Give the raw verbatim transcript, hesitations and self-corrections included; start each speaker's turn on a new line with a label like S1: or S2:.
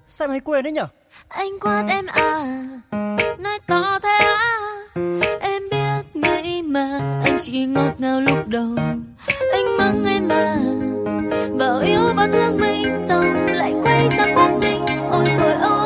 S1: Sao em hay quên đấy nhở?
S2: Anh quát em à, nói to thế à. Em biết ngay mà anh chỉ ngọt ngào lúc đầu. Anh mắng em mà, bảo yêu bao thương mình xong lại quay ra quát mình. Ôi rồi ôi